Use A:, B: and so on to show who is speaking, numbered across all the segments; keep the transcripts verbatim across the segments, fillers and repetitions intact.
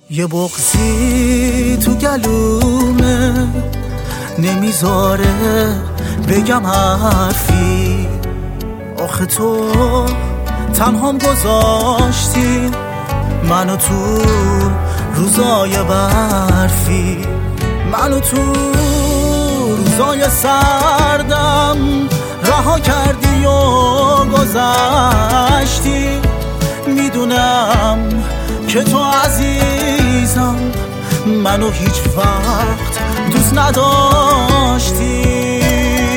A: یه بغضی تو گلومه نمیذاره بگم حرفی. آخه تو تنهام گذاشتی منو تو روزای برفی، منو تو روزای سردم رها کردی و گذشتی. میدونم که تو عزیزم منو هیچ وقت دوست نداشتی.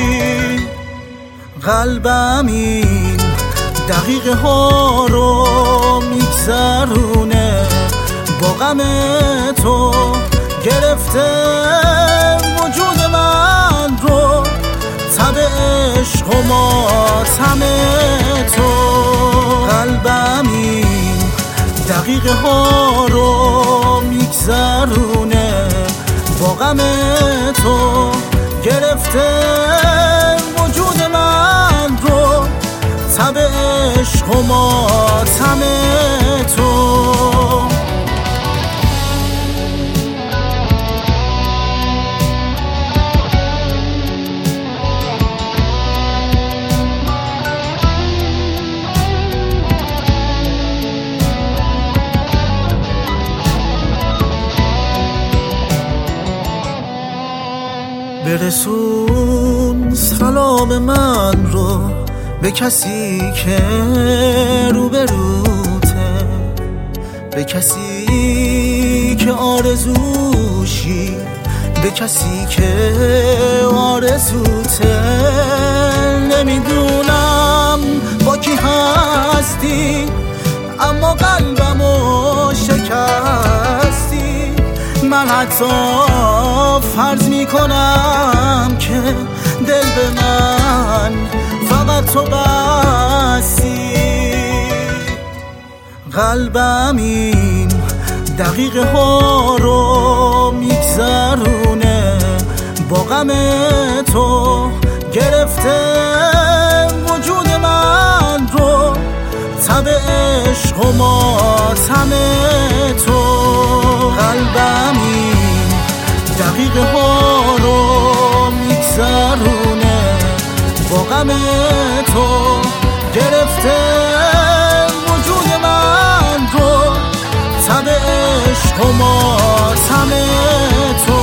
A: قلبم این دقیقه ها رو میگذرونه با غم تو، گرفته وجود من رو تب عشق و ماتم تو. قلبم این دقیقه ها رو میگذرونه با غم تو، گرفته وجود من رو تب عشق و ماتم تو. برسون سلام من رو به کسی که روبروته، به کسی که آرزوشی، به کسی که آرزوته. نمیدونم با کی هستی اما قلبمو شکستی. من حتی فرض میکنم که دل به من فقط تو بستی. قلبم این دقیقه ها رو میگذرونه با غم تو، گرفته وجود من رو تب عشق و ماتم تو. قلبم این دقیقه ها رو میگذرونه با غم تو، گرفته وجود من رو تب عشق و ماتم تو.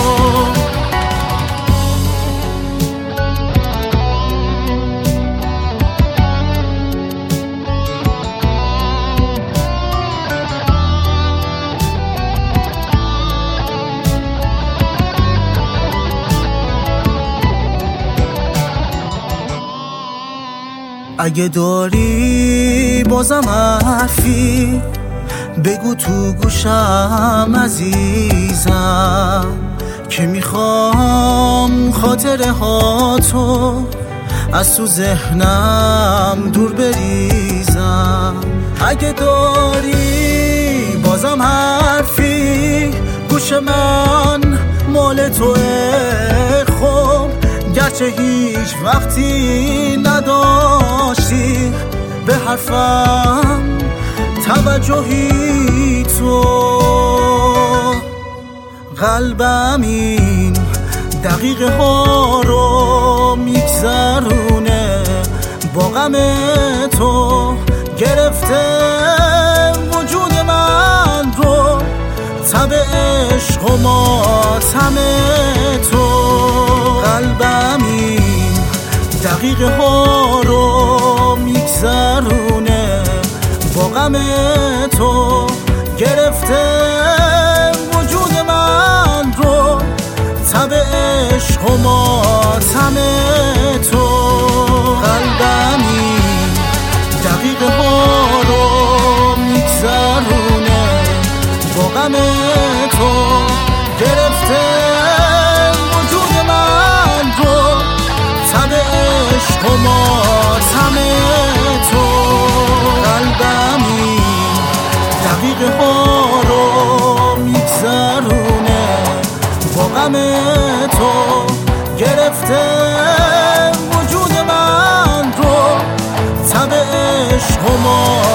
A: اگه داری بازم حرفی بگو تو گوشم عزیزم، که میخوام خاطره ها تو از تو ذهنم دور بریزم. اگه داری بازم حرفی گوش من مال توه، خب گرچه هیچ وقتی نداشتی به حرفم توجهی تو. قلبم این دقیقه ها رو میگذرونه با غم تو، گرفته وجود من رو تب عشق و ماتم تو. قلبم این دقیقه ها رو میگذرونه با غم تو، گرفته وجود من رو تب عشق و ماتم تو. قلبم این دقیقه ها رو میگذرونه با غم تو، گرفته وجود من رو تب عشق و ماتم تو. قلبم این دقیقه ها رو میگذرونه با غم تو، گرفته وجود من رو تب عشق و